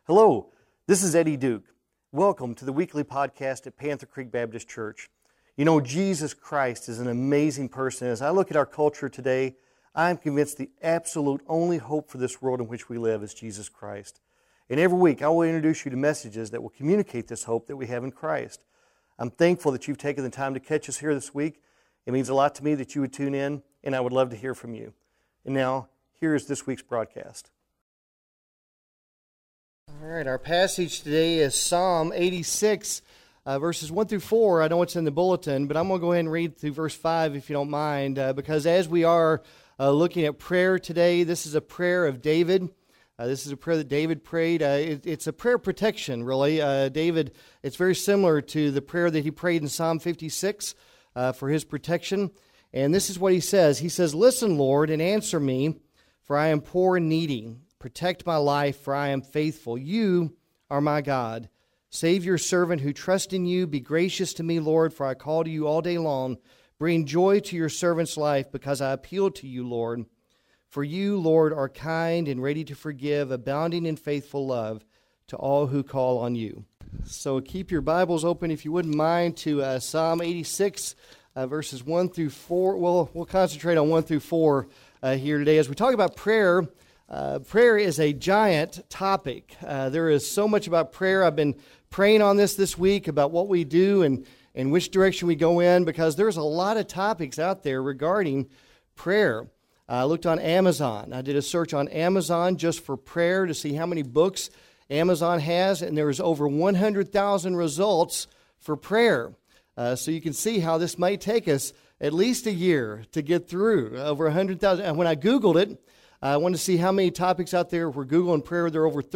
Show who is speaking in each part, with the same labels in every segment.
Speaker 1: Hello, this is Eddie Duke. Welcome to the weekly podcast at Panther Creek Baptist Church. You know, Jesus Christ is an amazing person. As I look at our culture today, I'm convinced the absolute only hope for this world in which we live is Jesus Christ. And every week, I will introduce you to messages that will communicate this hope that we have in Christ. I'm thankful that you've taken the time to catch us here this week. It means a lot to me that you would tune in, and I would love to hear from you. And now, here is this week's broadcast. All right, our passage today is Psalm 86, verses 1 through 4. I know it's in the bulletin, but I'm going to go ahead and read through verse 5 if you don't mind, because as we are looking at prayer today, this is a prayer of David. This is a prayer that David prayed. It's a prayer of protection, really. David, it's very similar to the prayer that he prayed in Psalm 56 for his protection. And this is what he says. He says, "Listen, Lord, and answer me, for I am poor and needy. Protect my life, for I am faithful. You are my God. Save your servant who trusts in you. Be gracious to me, Lord, for I call to you all day long. Bring joy to your servant's life, because I appeal to you, Lord. For you, Lord, are kind and ready to forgive, abounding in faithful love to all who call on you." So keep your Bibles open, if you wouldn't mind, to Psalm 86, verses 1 through 4. Well, we'll concentrate on 1 through 4 here today. As we talk about prayer, prayer is a giant topic. There is so much about prayer. I've been praying on this week about what we do and which direction we go in, because there's a lot of topics out there regarding prayer. I looked on Amazon. I did a search on Amazon just for prayer to see how many books Amazon has, and there was over 100,000 results for prayer. So you can see how this might take us at least a year to get through, over 100,000. And when I Googled it, I wanted to see how many topics out there were Googling prayer. There are over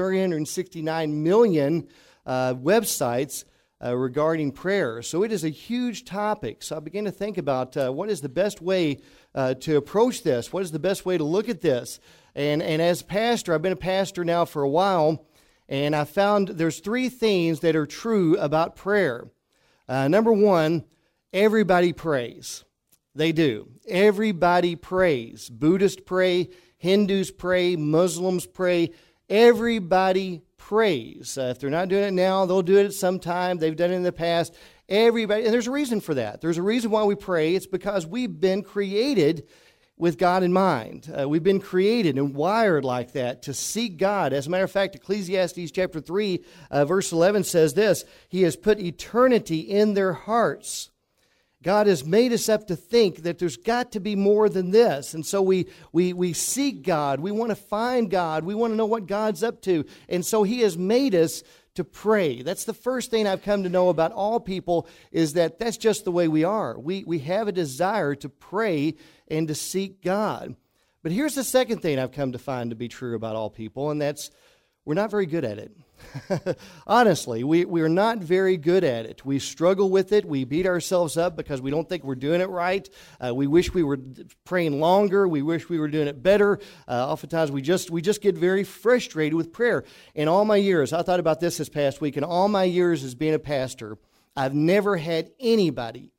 Speaker 1: 369 million websites regarding prayer. So it is a huge topic. So I began to think about what is the best way to approach this? What is the best way to look at this? And as pastor, I've been a pastor now for a while, and I found there's three things that are true about prayer. Number one, everybody prays. They do. Everybody prays. Buddhists pray, Hindus pray, Muslims pray. Everybody prays. If they're not doing it now, they'll do it at some time. They've done it in the past. Everybody, and there's a reason for that. There's a reason why we pray. It's because we've been created with God in mind. We've been created and wired like that to seek God. As a matter of fact, Ecclesiastes chapter 3, verse 11 says this: "He has put eternity in their hearts." God has made us up to think that there's got to be more than this. And so we seek God. We want to find God. We want to know what God's up to. And so He has made us to pray. That's the first thing I've come to know about all people, is that that's just the way we are. We have a desire to pray and to seek God. But here's the second thing I've come to find to be true about all people, and that's we're not very good at it. Honestly, we're not very good at it. We struggle with it. We beat ourselves up because we don't think we're doing it right. We wish we were praying longer. We wish we were doing it better. Oftentimes we just get very frustrated with prayer. In all my years, I thought about this past week, in all my years as being a pastor, I've never had anybody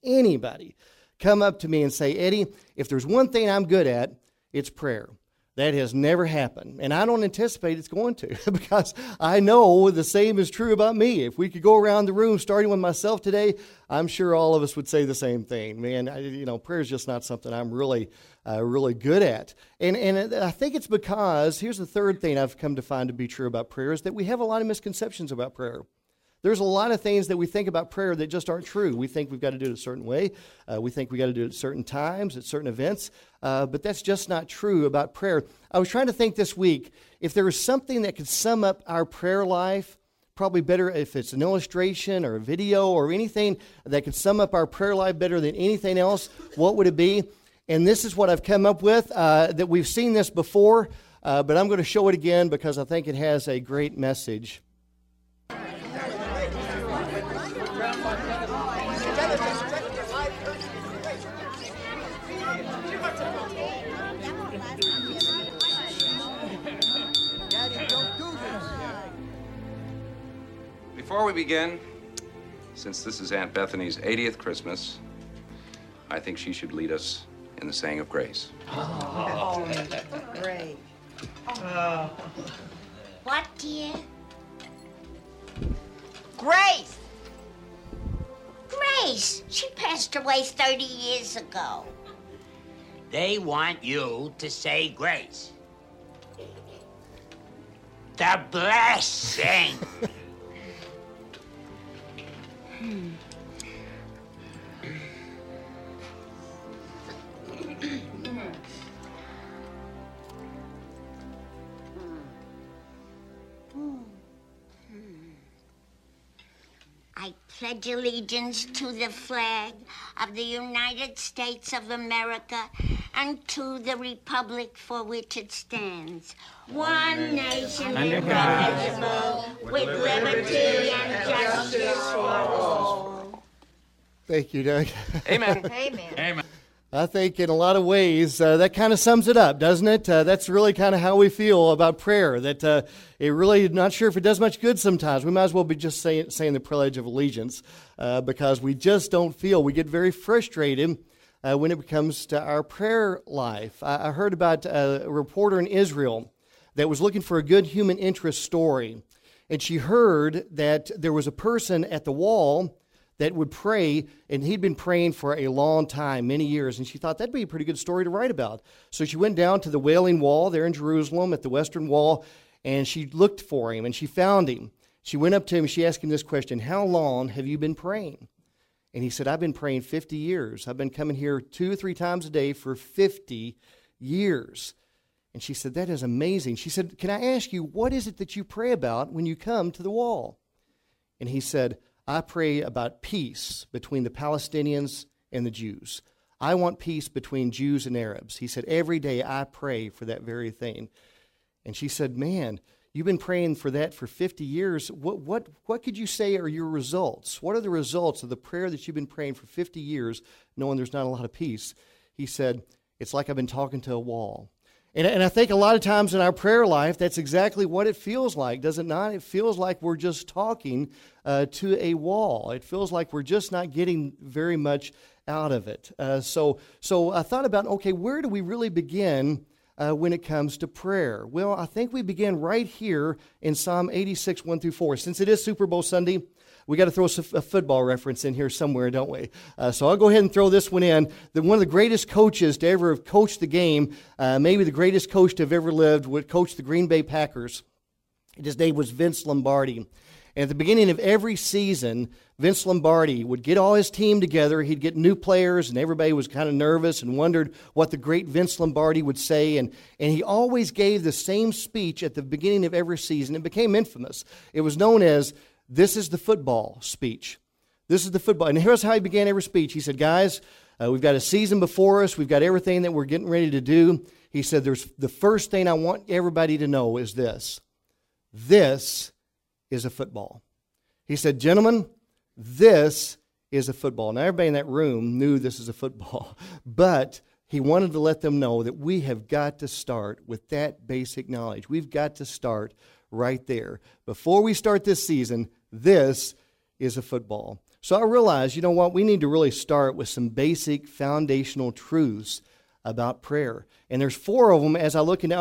Speaker 1: come up to me and say, "Eddie, if there's one thing I'm good at, it's prayer." That has never happened, and I don't anticipate it's going to, because I know the same is true about me. If we could go around the room, starting with myself today, I'm sure all of us would say the same thing. Man, prayer is just not something I'm really good at. And I think it's because, here's the third thing I've come to find to be true about prayer, is that we have a lot of misconceptions about prayer. There's a lot of things that we think about prayer that just aren't true. We think we've got to do it a certain way. We think we've got to do it at certain times, at certain events. But that's just not true about prayer. I was trying to think this week, if there was something that could sum up our prayer life, probably better if it's an illustration or a video or anything that could sum up our prayer life better than anything else, what would it be? And this is what I've come up with, that we've seen this before, but I'm going to show it again because I think it has a great message.
Speaker 2: Before we begin, since this is Aunt Bethany's 80th Christmas, I think she should lead us in the saying of grace.
Speaker 3: Oh, great.
Speaker 4: What, dear?
Speaker 3: Grace! Grace! She passed away 30 years ago.
Speaker 4: They want you to say grace. The blessing.
Speaker 3: I pledge allegiance to the flag of the United States of America and to the republic for which it stands, one nation indivisible, with liberty and justice for all.
Speaker 1: Thank you, Doug.
Speaker 2: Amen.
Speaker 5: Amen.
Speaker 4: Amen.
Speaker 1: I think in a lot of ways that kind of sums it up, doesn't it? That's really kind of how we feel about prayer, that it really, not sure if it does much good sometimes. We might as well be just saying the Pledge of Allegiance because we just don't feel. We get very frustrated when it comes to our prayer life. I heard about a reporter in Israel that was looking for a good human interest story, and she heard that there was a person at the wall that would pray, and he'd been praying for a long time, many years, and she thought that'd be a pretty good story to write about. So she went down to the Wailing Wall there in Jerusalem at the Western Wall, and she looked for him, and she found him. She went up to him, and she asked him this question: how long have you been praying? And he said, I've been praying 50 years. I've been coming here 2 or 3 times a day for 50 years. And she said, that is amazing. She said, can I ask you, what is it that you pray about when you come to the wall? And he said, I pray about peace between the Palestinians and the Jews. I want peace between Jews and Arabs. He said, every day I pray for that very thing. And she said, man, you've been praying for that for 50 years. What could you say are your results? What are the results of the prayer that you've been praying for 50 years, knowing there's not a lot of peace? He said, it's like I've been talking to a wall. And I think a lot of times in our prayer life, that's exactly what it feels like, does it not? It feels like we're just talking to a wall. It feels like we're just not getting very much out of it. So I thought about, okay, where do we really begin when it comes to prayer? Well, I think we begin right here in Psalm 86, 1 through 4. Since it is Super Bowl Sunday, we got to throw a football reference in here somewhere, don't we? So I'll go ahead and throw this one in. One of the greatest coaches to ever have coached the game, maybe the greatest coach to have ever lived, would coach the Green Bay Packers. His name was Vince Lombardi. And at the beginning of every season, Vince Lombardi would get all his team together. He'd get new players, and everybody was kind of nervous and wondered what the great Vince Lombardi would say. And he always gave the same speech at the beginning of every season. It became infamous. It was known as, this is the football speech. This is the football. And here's how he began every speech. He said, guys, we've got a season before us. We've got everything that we're getting ready to do. He said, the first thing I want everybody to know is this. This is a football. He said, gentlemen, this is a football. Now, everybody in that room knew this is a football, but he wanted to let them know that we have got to start with that basic knowledge. We've got to start right there. Before we start this season, this is a football. So I realized, you know what, we need to really start with some basic foundational truths about prayer. And there's 4 of them as I look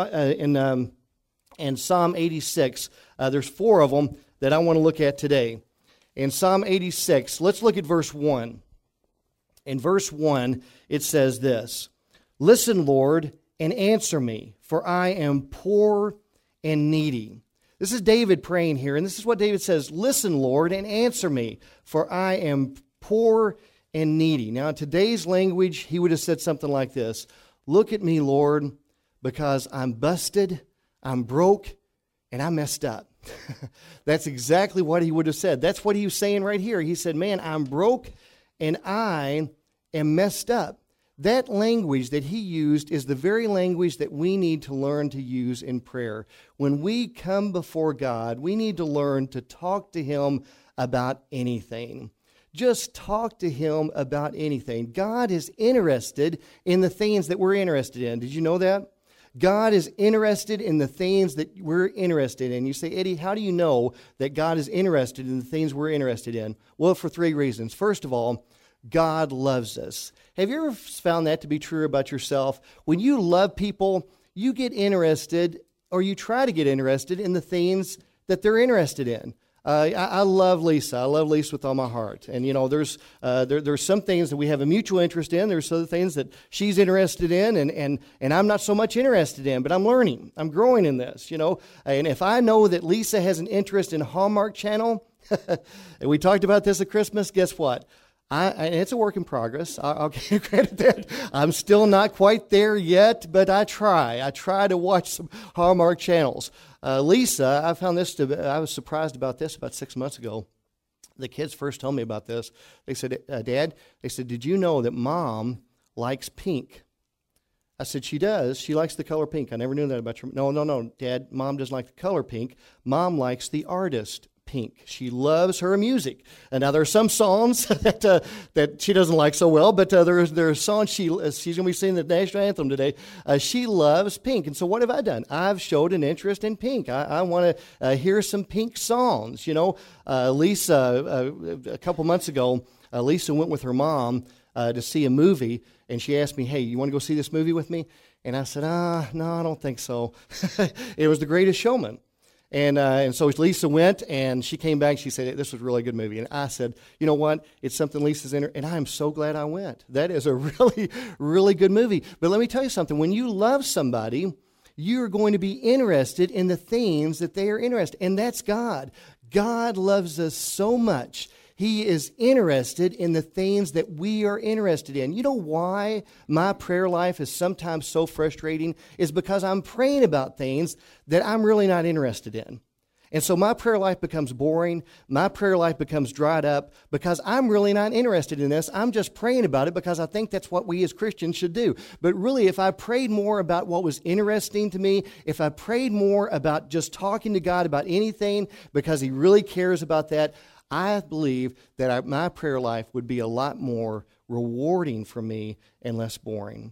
Speaker 1: in Psalm 86. There's 4 of them that I want to look at today. In Psalm 86, let's look at verse 1. In verse 1, it says this: listen, Lord, and answer me, for I am poor and needy. This is David praying here, and this is what David says: listen, Lord, and answer me, for I am poor and needy. Now, in today's language, he would have said something like this: look at me, Lord, because I'm busted, I'm broke, and I messed up. That's exactly what he would have said. That's what he was saying right here. He said, man, I'm broke, and I am messed up. That language that he used is the very language that we need to learn to use in prayer. When we come before God, we need to learn to talk to him about anything. Just talk to him about anything. God is interested in the things that we're interested in. Did you know that? God is interested in the things that we're interested in. You say, Eddie, how do you know that God is interested in the things we're interested in? Well, for 3 reasons. First of all, God loves us. Have you ever found that to be true about yourself? When you love people, you get interested, or you try to get interested in the things that they're interested in. I love Lisa. I love Lisa with all my heart. And, you know, there's some things that we have a mutual interest in. There's other things that she's interested in and I'm not so much interested in, but I'm learning. I'm growing in this, you know. And if I know that Lisa has an interest in Hallmark Channel, and we talked about this at Christmas, guess what? And it's a work in progress. I'll give you credit that I'm still not quite there yet, but I try. I try to watch some Hallmark channels. Lisa, I was surprised about this about 6 months ago. The kids first told me about this. They said, Dad, did you know that Mom likes pink? I said, she does. She likes the color pink. I never knew that about you. No, Dad, Mom doesn't like the color pink. Mom likes the artist pink. She loves her music. And now there are some songs that she doesn't like so well, but there are songs she's going to be singing the national anthem today. She loves Pink. And so what have I done? I've showed an interest in Pink. I want to hear some Pink songs. You know, Lisa, a couple months ago, Lisa went with her mom to see a movie, and she asked me, hey, you want to go see this movie with me? And I said, no, I don't think so. It was The Greatest Showman. And so Lisa went, and she came back, and she said, this was a really good movie. And I said, you know what? It's something Lisa's in, and I am so glad I went. That is a really, really good movie. But let me tell you something. When you love somebody, you're going to be interested in the things that they are interested in, and that's God. God loves us so much. He is interested in the things that we are interested in. You know why my prayer life is sometimes so frustrating? Is because I'm praying about things that I'm really not interested in. And so my prayer life becomes boring. My prayer life becomes dried up because I'm really not interested in this. I'm just praying about it because I think that's what we as Christians should do. But really, if I prayed more about what was interesting to me, if I prayed more about just talking to God about anything because He really cares about that, I believe that my prayer life would be a lot more rewarding for me and less boring.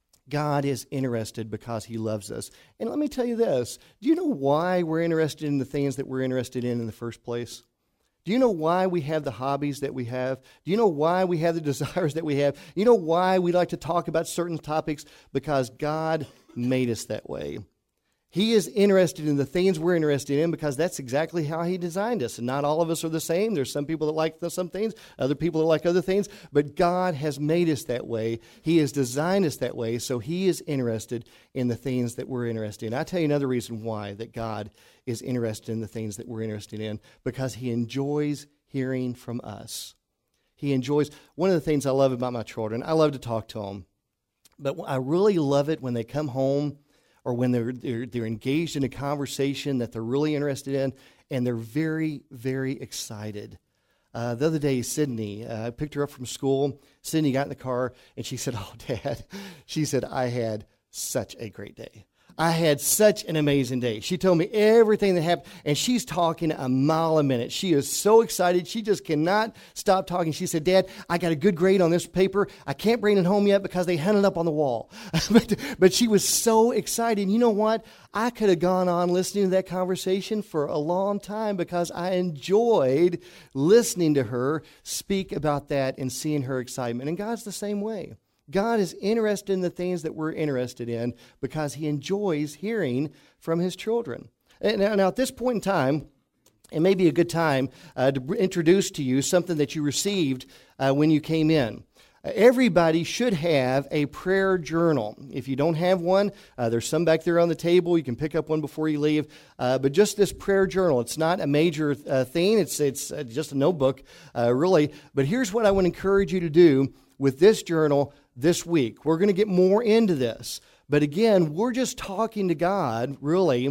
Speaker 1: God is interested because He loves us. And let me tell you this. Do you know why we're interested in the things that we're interested in the first place? Do you know why we have the hobbies that we have? Do you know why we have the desires that we have? You know why we like to talk about certain topics? Because God made us that way. He is interested in the things we're interested in because that's exactly how He designed us. And not all of us are the same. There's some people that like some things, other people that like other things. But God has made us that way. He has designed us that way. So He is interested in the things that we're interested in. I'll tell you another reason why that God is interested in the things that we're interested in. Because He enjoys hearing from us. He enjoys. One of the things I love about my children, I love to talk to them. But I really love it when they come home or when they're engaged in a conversation that they're really interested in, and they're very, very excited. The other day, Sydney, I picked her up from school. Sydney got in the car, and she said, oh, Dad, she said, I had such a great day. I had such an amazing day. She told me everything that happened, and she's talking a mile a minute. She is so excited. She just cannot stop talking. She said, Dad, I got a good grade on this paper. I can't bring it home yet because they hung it up on the wall. but she was so excited. You know what? I could have gone on listening to that conversation for a long time because I enjoyed listening to her speak about that and seeing her excitement. And God's the same way. God is interested in the things that we're interested in because He enjoys hearing from His children. And now at this point in time, it may be a good time to introduce to you something that you received when you came in. Everybody should have a prayer journal. If you don't have one, there's some back there on the table. You can pick up one before you leave. But just this prayer journal, it's not a major thing. It's just a notebook, really. But here's what I would encourage you to do with this journal this week. We're going to get more into this. But again, we're just talking to God, really,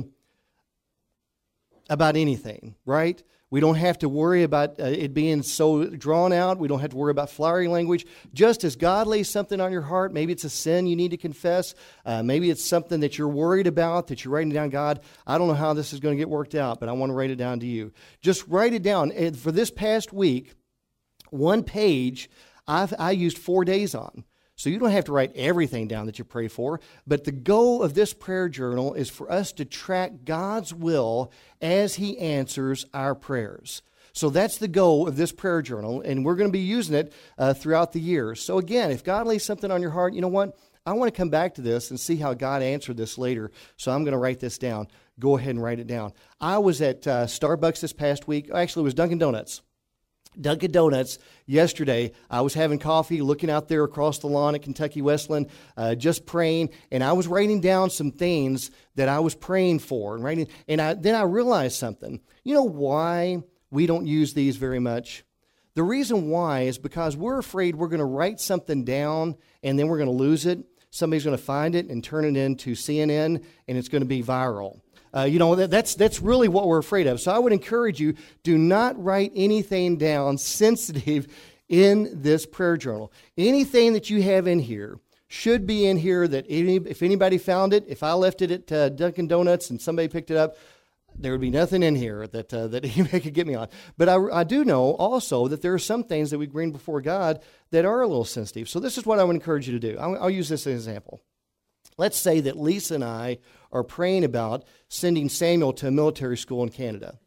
Speaker 1: about anything, right? We don't have to worry about it being so drawn out. We don't have to worry about flowery language. Just as God lays something on your heart, maybe it's a sin you need to confess. Maybe it's something that you're worried about, that you're writing down. God, I don't know how this is going to get worked out, but I want to write it down to you. Just write it down. And for this past week, one page I used 4 days on. So you don't have to write everything down that you pray for, but the goal of this prayer journal is for us to track God's will as He answers our prayers. So that's the goal of this prayer journal, and we're going to be using it throughout the year. So again, if God lays something on your heart, you know what? I want to come back to this and see how God answered this later, so I'm going to write this down. Go ahead and write it down. I was at Starbucks this past week. Actually, it was Dunkin' Donuts. Dunkin' Donuts yesterday. I was having coffee, looking out there across the lawn at Kentucky Westland, just praying, and I was writing down some things that I was praying for, and then I realized something. You know why we don't use these very much? The reason why is because we're afraid we're going to write something down and then we're going to lose it. Somebody's going to find it and turn it into CNN, and it's going to be viral. That's really what we're afraid of. So I would encourage you, do not write anything down sensitive in this prayer journal. Anything that you have in here should be in here that if anybody found it, if I left it at Dunkin' Donuts and somebody picked it up, there would be nothing in here that anybody could get me on. But I do know also that there are some things that we bring before God that are a little sensitive. So this is what I would encourage you to do. I'll use this as an example. Let's say that Lisa and I are praying about sending Samuel to a military school in Canada.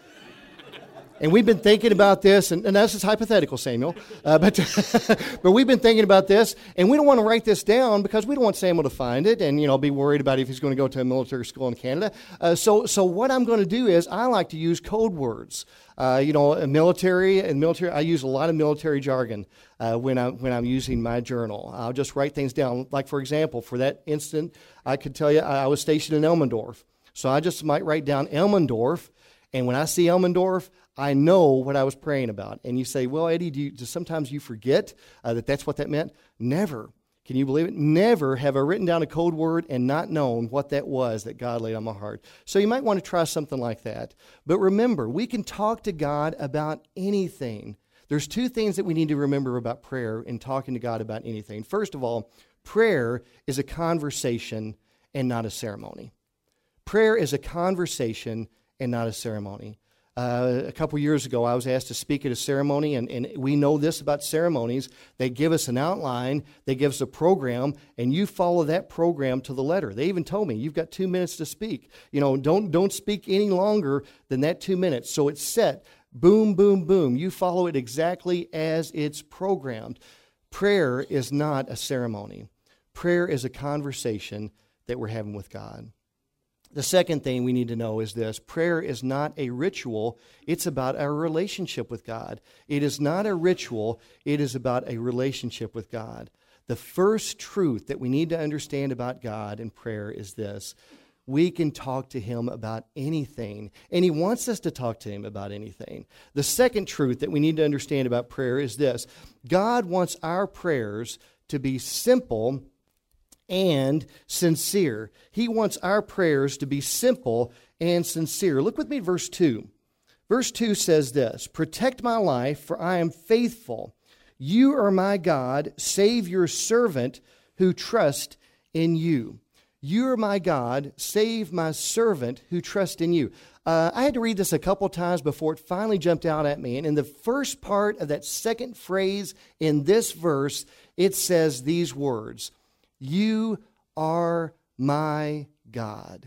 Speaker 1: And we've been thinking about this, and this is hypothetical, Samuel, but we've been thinking about this, and we don't want to write this down because we don't want Samuel to find it and, be worried about if he's going to go to a military school in Canada. So what I'm going to do is I like to use code words. Military, I use a lot of military jargon when I'm using my journal. I'll just write things down. Like, for example, for that instant, I could tell you I was stationed in Elmendorf. So I just might write down Elmendorf, and when I see Elmendorf, I know what I was praying about. And you say, well, Eddie, do sometimes you forget that that's what that meant? Never. Can you believe it? Never have I written down a code word and not known what that was that God laid on my heart. So you might want to try something like that. But remember, we can talk to God about anything. There's two things that we need to remember about prayer and talking to God about anything. First of all, prayer is a conversation and not a ceremony. Prayer is a conversation and not a ceremony. A couple years ago, I was asked to speak at a ceremony, and we know this about ceremonies. They give us an outline, they give us a program, and you follow that program to the letter. They even told me, you've got 2 minutes to speak. Don't speak any longer than that 2 minutes. So it's set. Boom, boom, boom. You follow it exactly as it's programmed. Prayer is not a ceremony. Prayer is a conversation that we're having with God. The second thing we need to know is this. Prayer is not a ritual. It's about our relationship with God. It is not a ritual. It is about a relationship with God. The first truth that we need to understand about God in prayer is this. We can talk to Him about anything, and He wants us to talk to Him about anything. The second truth that we need to understand about prayer is this. God wants our prayers to be simple and sincere. He wants our prayers to be simple and sincere. Look with me at verse 2. Verse 2 says this, protect my life, for I am faithful. You are my God. Save your servant who trusts in you. You are my God. Save my servant who trusts in you. I had to read this a couple times before it finally jumped out at me. And in the first part of that second phrase in this verse, it says these words, you are my God.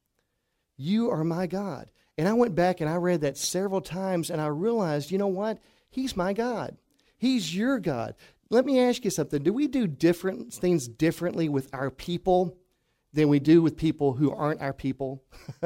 Speaker 1: You are my God. And I went back and I read that several times and I realized, you know what? He's my God. He's your God. Let me ask you something. Do we do different things differently with our people than we do with people who aren't our people?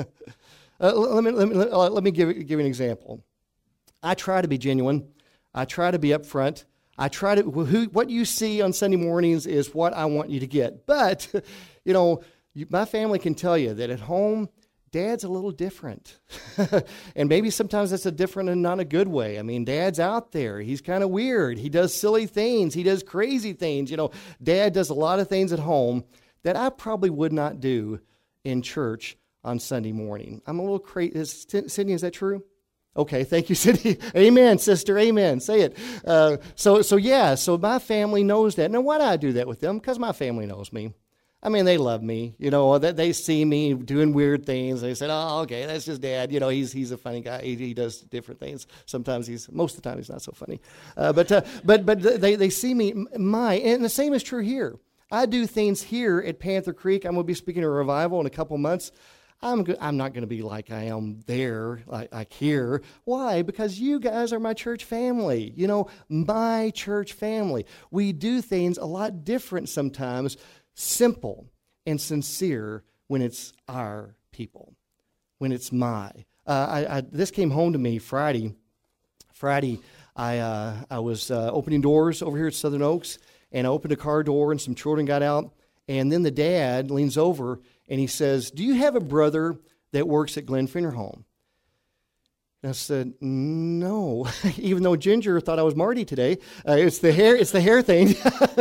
Speaker 1: Let me give you an example. I try to be genuine. I try to be upfront. I try to, what you see on Sunday mornings is what I want you to get. But, my family can tell you that at home, Dad's a little different. And maybe sometimes that's a different and not a good way. I mean, Dad's out there. He's kind of weird. He does silly things. He does crazy things. Dad does a lot of things at home that I probably would not do in church on Sunday morning. I'm a little crazy. Sydney, is that true? Okay, thank you, Cindy. Amen, sister, amen. Say it. So my family knows that. Now, why do I do that with them? Because my family knows me. I mean, they love me. They see me doing weird things. They said, oh, okay, that's just Dad. He's a funny guy. He does different things. Sometimes most of the time he's not so funny. But they see me, and the same is true here. I do things here at Panther Creek. I'm going to be speaking at a revival in a couple months. I'm not going to be like I am there, like here. Why? Because you guys are my church family. My church family. We do things a lot different sometimes simple and sincere when it's our people, when it's my. This came home to me Friday. I was opening doors over here at Southern Oaks, and I opened a car door, and some children got out, and then the dad leans over, and he says, "Do you have a brother that works at Glen Finnerholm?" And I said, "No," even though Ginger thought I was Marty today. It's the hair thing.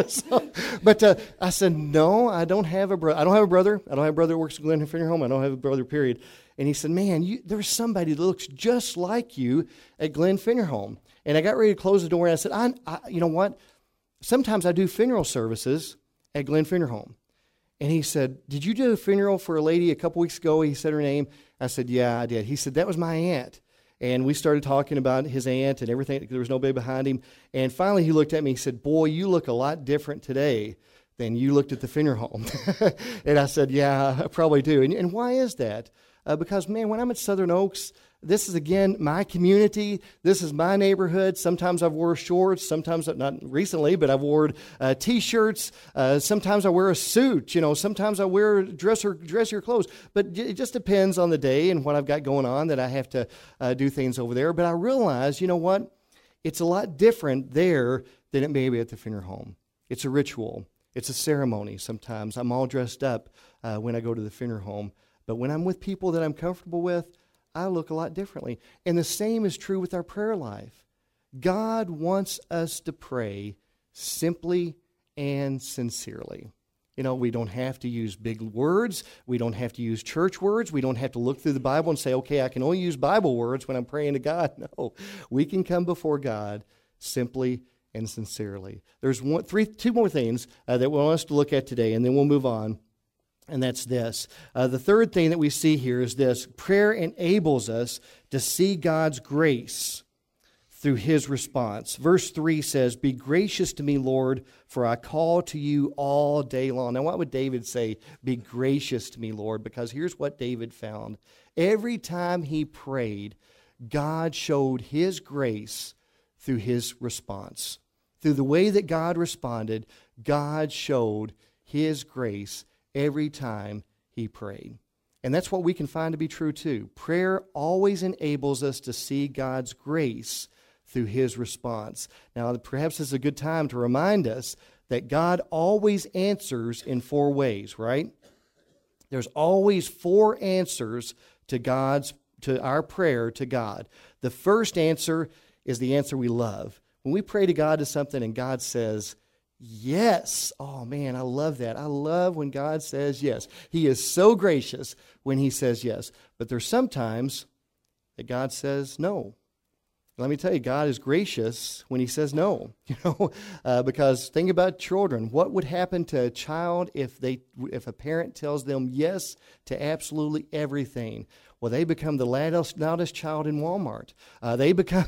Speaker 1: But I said, "No, I don't have a brother. I don't have a brother. I don't have a brother that works at Glen Finnerholm. I don't have a brother, period." And he said, "Man, there's somebody that looks just like you at Glen Finnerholm." And I got ready to close the door, and I said, you know what? Sometimes I do funeral services at Glen Finnerholm. And he said, "Did you do a funeral for a lady a couple weeks ago?" He said her name. I said, "Yeah, I did." He said, "That was my aunt." And we started talking about his aunt and everything. There was nobody behind him. And finally he looked at me and he said, "Boy, you look a lot different today than you looked at the funeral home." And I said, "Yeah, I probably do." And why is that? Because, man, when I'm at Southern Oaks, this is, again, my community. This is my neighborhood. Sometimes I've worn shorts. Sometimes, not recently, but I've worn T-shirts. Sometimes I wear a suit. Sometimes I wear dressier clothes. But it just depends on the day and what I've got going on that I have to do things over there. But I realize, you know what? It's a lot different there than it may be at the funeral home. It's a ritual. It's a ceremony sometimes. I'm all dressed up when I go to the funeral home. But when I'm with people that I'm comfortable with, I look a lot differently. And the same is true with our prayer life. God wants us to pray simply and sincerely. We don't have to use big words. We don't have to use church words. We don't have to look through the Bible and say, "Okay, I can only use Bible words when I'm praying to God." No, we can come before God simply and sincerely. There's two more things that we want us to look at today, and then we'll move on. And that's this. The third thing that we see here is this. Prayer enables us to see God's grace through His response. Verse 3 says, "Be gracious to me, Lord, for I call to you all day long." Now, what would David say? Be gracious to me, Lord, because here's what David found. Every time he prayed, God showed His grace through His response. Through the way that God responded, God showed His grace every time he prayed. And that's what we can find to be true too. Prayer always enables us to see God's grace through His response. Now, perhaps this is a good time to remind us that God always answers in 4 ways, right? There's always 4 answers to our prayer to God. The first answer is the answer we love. When we pray to God to something and God says, yes. Oh, man, I love that. I love when God says yes. He is so gracious when He says yes. But there's sometimes that God says no. Let me tell you, God is gracious when He says no. Because think about children. What would happen to a child if a parent tells them yes to absolutely everything? Well, they become the loudest child in Walmart. They become,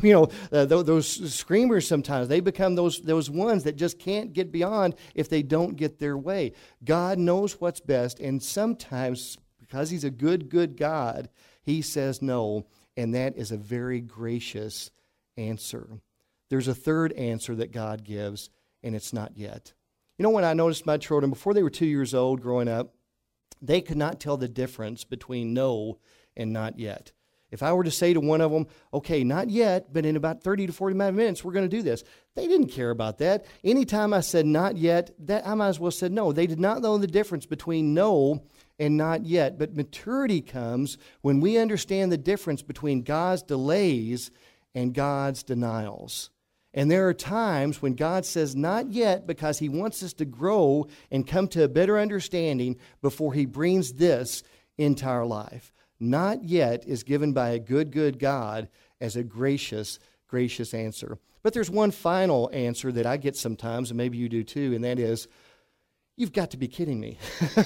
Speaker 1: those screamers sometimes. They become those ones that just can't get beyond if they don't get their way. God knows what's best, and sometimes, because He's a good God, He says no, and that is a very gracious answer. There's a third answer that God gives, and it's not yet. When I noticed my children, before they were 2 years old growing up, they could not tell the difference between no and not yet. If I were to say to one of them, "Okay, not yet, but in about 30 to 45 minutes, we're going to do this," they didn't care about that. Anytime I said not yet, that I might as well have said no. They did not know the difference between no and not yet. But maturity comes when we understand the difference between God's delays and God's denials. And there are times when God says not yet because He wants us to grow and come to a better understanding before He brings this into our life. Not yet is given by a good God as a gracious answer. But there's one final answer that I get sometimes, and maybe you do too, and that is, "You've got to be kidding me."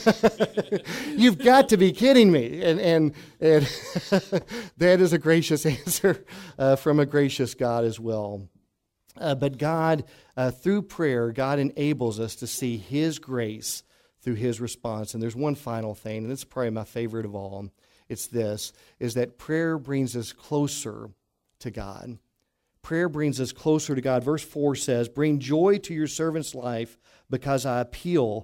Speaker 1: You've got to be kidding me. And that is a gracious answer from a gracious God as well. But God, through prayer, God enables us to see His grace through His response. And there's one final thing, and it's probably my favorite of all. It's this, is that prayer brings us closer to God. Prayer brings us closer to God. Verse 4 says, "Bring joy to your servant's life because I appeal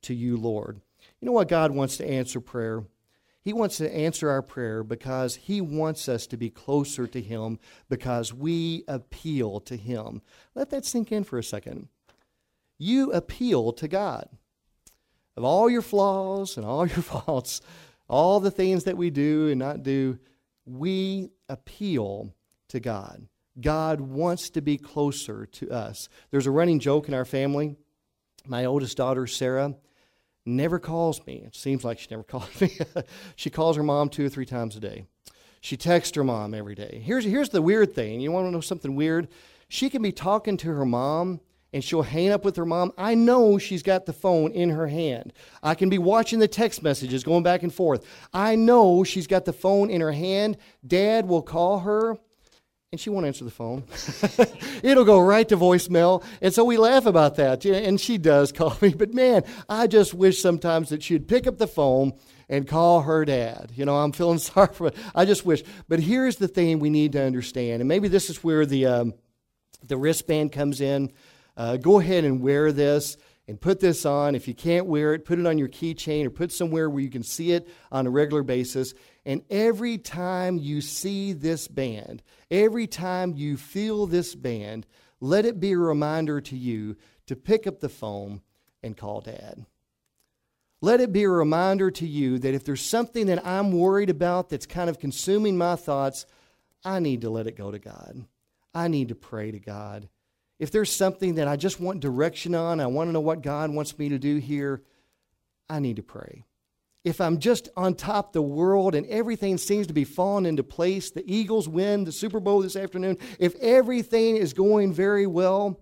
Speaker 1: to you, Lord. You know what God wants to answer prayer? He wants to answer our prayer because He wants us to be closer to Him because we appeal to Him. Let that sink in for a second. You appeal to God. Of all your flaws and all your faults, all the things that we do and not do, we appeal to God. God wants to be closer to us. There's a running joke in our family. My oldest daughter, Sarah, never calls me. It seems like she never calls me. She calls her mom 2 or 3 times a day. She texts her mom every day. Here's the weird thing. You want to know something weird? She can be talking to her mom, and she'll hang up with her mom. I know she's got the phone in her hand. I can be watching the text messages going back and forth. I know she's got the phone in her hand. Dad will call her, and she won't answer the phone. It'll go right to voicemail. And so we laugh about that. And she does call me. But man, I just wish sometimes that she'd pick up the phone and call her dad. You know, I'm feeling sorry for it. I just wish. But here's the thing we need to understand. And maybe this is where the wristband comes in. Go ahead and wear this and put this on. If you can't wear it, put it on your keychain or put somewhere where you can see it on a regular basis. And every time you see this band, every time you feel this band, let it be a reminder to you to pick up the phone and call Dad. Let it be a reminder to you that if there's something that I'm worried about that's kind of consuming my thoughts, I need to let it go to God. I need to pray to God. If there's something that I just want direction on, I want to know what God wants me to do here, I need to pray. If I'm just on top of the world and everything seems to be falling into place, the Eagles win the Super Bowl this afternoon, if everything is going very well,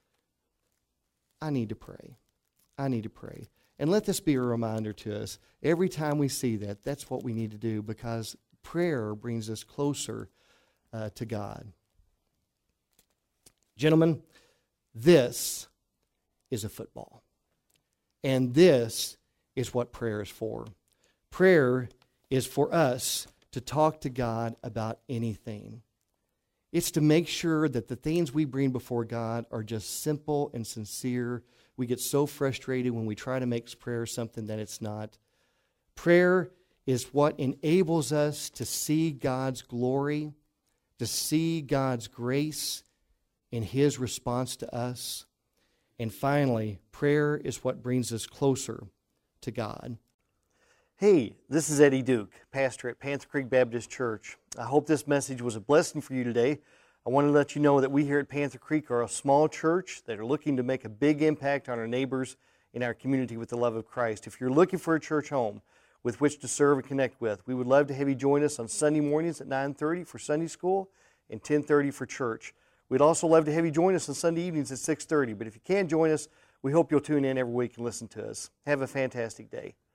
Speaker 1: I need to pray. I need to pray. And let this be a reminder to us. Every time we see that, that's what we need to do because prayer brings us closer to God. Gentlemen, this is a football. And this is what prayer is for. Prayer is for us to talk to God about anything. It's to make sure that the things we bring before God are just simple and sincere. We get so frustrated when we try to make prayer something that it's not. Prayer is what enables us to see God's glory, to see God's grace in His response to us. And finally, prayer is what brings us closer to God. Hey, this is Eddie Duke, pastor at Panther Creek Baptist Church. I hope this message was a blessing for you today. I want to let you know that we here at Panther Creek are a small church that are looking to make a big impact on our neighbors in our community with the love of Christ. If you're looking for a church home with which to serve and connect with, we would love to have you join us on Sunday mornings at 9:30 for Sunday school and 10:30 for church. We'd also love to have you join us on Sunday evenings at 6:30. But if you can't join us, we hope you'll tune in every week and listen to us. Have a fantastic day.